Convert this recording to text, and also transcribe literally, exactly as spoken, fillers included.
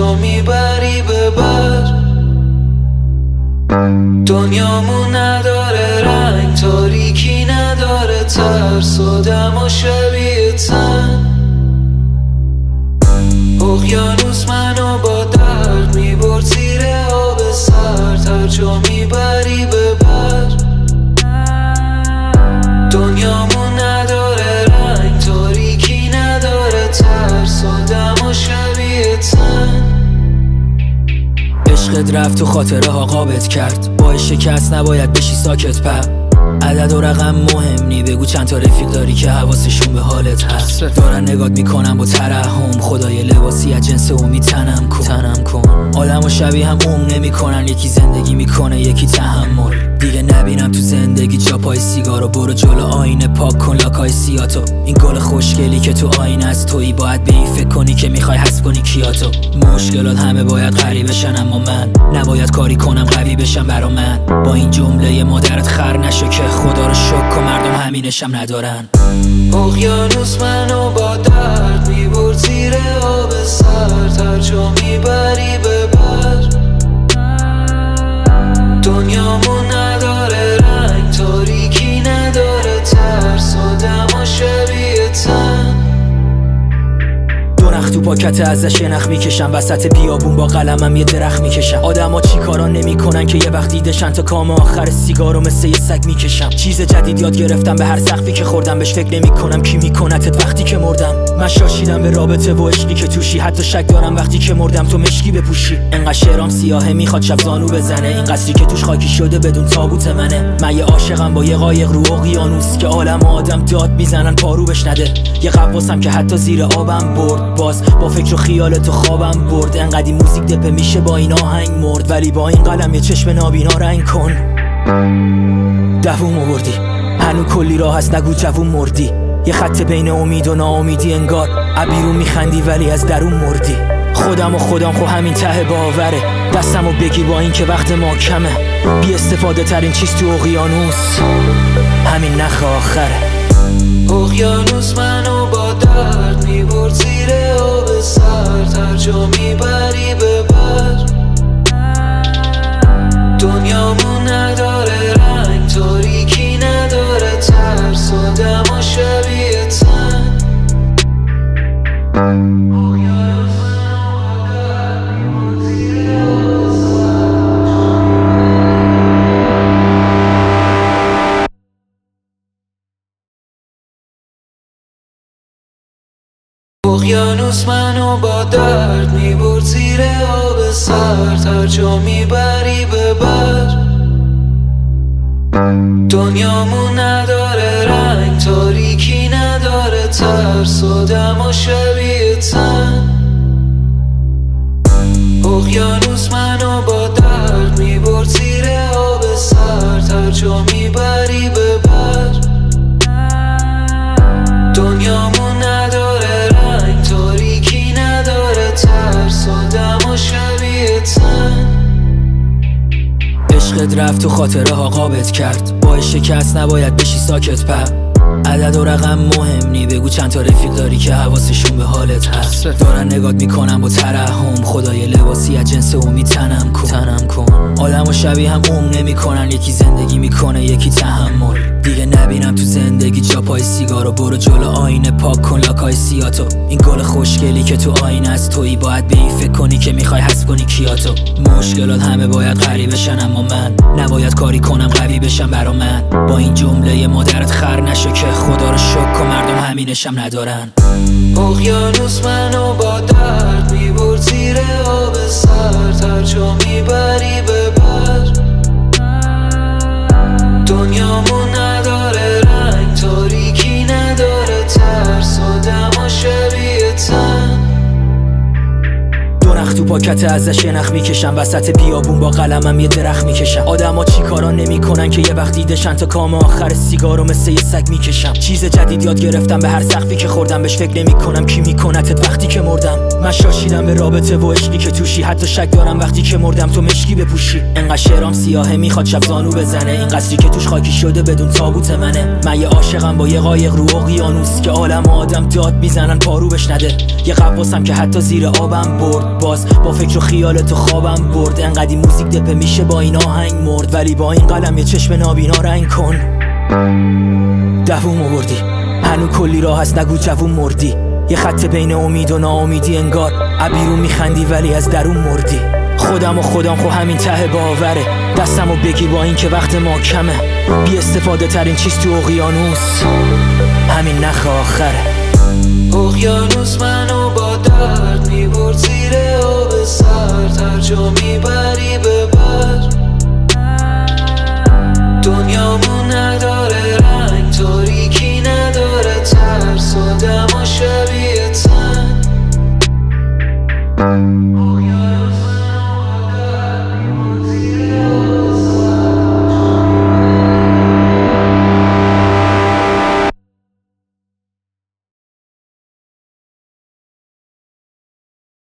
جا میبری ببر. دنیامون نداره رنگ، تاریکی نداره ترس، آدم و شبیه تن. اقیانوس منو با درد میبرد زیر آب سرد، هر جا میبری ببر. دنیامون نداره رنگ، تاریکی نداره ترس، آدم و شبیه تن. عشقت رفت و خاطره ها قابت کرد، با شکست نباید بشی ساکت پر. عدد و رقم مهم نی، بگو چند تا رفیق داری که حواسشون به حالت هست. دارن نگات میکنم با ترحم، خدای لباسی از جنس امید تنم کن تنم کن آدم و شبیه هم عمر نمیکنن، یکی زندگی میکنه یکی تحمل. دیگه نبینم تو زندگی جا پای سیگارو، برو جلو آینه پاک کن لاکای سیاتو. این گل خوشگلی که تو آینه از تویی، باید به این فکر کنی که میخوای حذف کنی کیاتو. مشکلات همه باید غریب بشن، اما من نباید کاری کنم قوی بشم برا من. با این جمله مادرت خر نشو که خدا رو شکر کن مردم همینشم ندارن. اقیانوس منو با درد میبرد زیر آب سرد، هر جا میبری ببر. دنیامون نداره رنگ، تاریکی نداره ترس، آدم و شبیه تن. دو نخ تو پاکت ازش یه نخ میکشم، وسط بیابون با قلمم یه درخت میکشم. آدما چی کارا نمیکنن که یه وقت دیدشن، تا کام آخر سیگارو مثل یه سگ میکشم. چیز جدید یاد گرفتم، به هر سقفی که خوردم بهش فکر نمیکنم کی میکنتت وقتی که مردم. من شاشیدم به رابطه و عشقی که توشی، حتی شک دارم وقتی که مردم تو مشکی بپوشی. انقدر شعرام سیاهه میخواد شب زانو بزنه، این قصری که توش خاکی شده بدون تابوت منه. من یه عاشقم با یه قایق رو اقیانوس، که عالم و آدم داد میزنن پارو بش نده. یه غواصم که حتی زیر آبم برد، باز با فکر و خیال تو خوابم برد. انقدی موزیک دپه میشه با این آهنگ مرد، ولی با این قلم یه چشم نابینا رنگ کن. دووم آوردی هنو کلی راه هست، نگو جوون مردی. یه خط بین امید و ناامیدی، انگار عبیرون میخندی ولی از درون مردی. خودم و خودم خو همین ته باوره، دستمو بگی با این که وقت ما کمه. بی استفاده ترین چیز تو اقیانوس همین نخ آخره. اقیانوس منو با درد میبرد زیر آب سرد، هر جا میبری ببر. دنیامون نداره رنگ، تاریکی نداره ترس، آدم و شبیه تن. اقیانوس منو با درد میبرد زیر آب سرد، هر جا میبری ببر. دنیامون نداره رنگ، تاریکی نداره ترس، آدم و شبیه تن. اقیانوس منو با درد میبرد زیر آب سرد، هر جا میبری ببر. دنیامون نداره رنگ، تاریکی نداره ترس، آدم و شبیه تن. عشقت رفت و خاطره ها قابت کرد، با شکست نباید بشی ساکت پر. عدد و رقم مهم نی، بگو چند تا رفیق داری که حواسشون به حالت هست. دارن نگات میکنم با ترحم، خدای لباسی از جنس امید تنم کن تنم کن آدم و شبیه هم عمر نمیکنن، یکی زندگی میکنه یکی تحمل. دیگه نبینم تو زندگی جا پای سیگارو، برو جلو آینه پاک کن لاکای سیاتو. این گل خوشگلی که تو آینه از تویی، باید به این فکر کنی که میخوای حذف کنی کیاتو. مشکلات همه باید غریب بشن، اما من نباید کاری کنم قوی بشم برا من. با این جمله مادرت خر نشو که خدا رو شکر کن مردم همینشم ندارن. اقیانوس منو با درد میبرد زیر آب سرد، هر جا میبری ببر. دنیامون نداره رنگ، تاریکی نداره ترس، آدم و شبیه تن. دو نخ تو پاکت ازش یه نخ میکشم، وسط بیابون با قلمم یه درخت میکشم. آدما چی کارا نمیکنن که یه وقت دیدشن، تا کام آخر سیگارو مثل یه سگ میکشم. چیز جدید یاد گرفتم، به هر سقفی که خوردم بهش فکر نمیکنم کی میکنتت وقتی که مردم. من شاشیدم به رابطه و عشقی که توشی، حتی شک دارم وقتی که مردم تو مشکی بپوشی. انقدر شعرام سیاهه میخواد شب زانو بزنه، این قصری که توش خاکی شده بدون تابوت منه. من یه عاشقم با یه قایق رو اقیانوس، که عالم و آدم داد میزنن پارو بش نده. یه غواصم که حتی زیر آبم برد، باز با فکر و خیالت و خوابم برد. انقدی موزیک دپه میشه با این آهنگ مرد، ولی با این قلم یه چشم نابینا رنگ کن. دوومو بردی، هنو کلی راه هست نگو جوون مردی. یه خط بین امید و ناامیدی، انگار عبیرون میخندی ولی از درون مردی. خودم و خودم خو همین ته باوره، دستمو بگیر با این که وقت ما کمه. بی استفاده ترین چیز تو اقیانوس همین نخ آخره. اقیانوس منو با درد میبرد زیر آب سرد، هر جا میبری به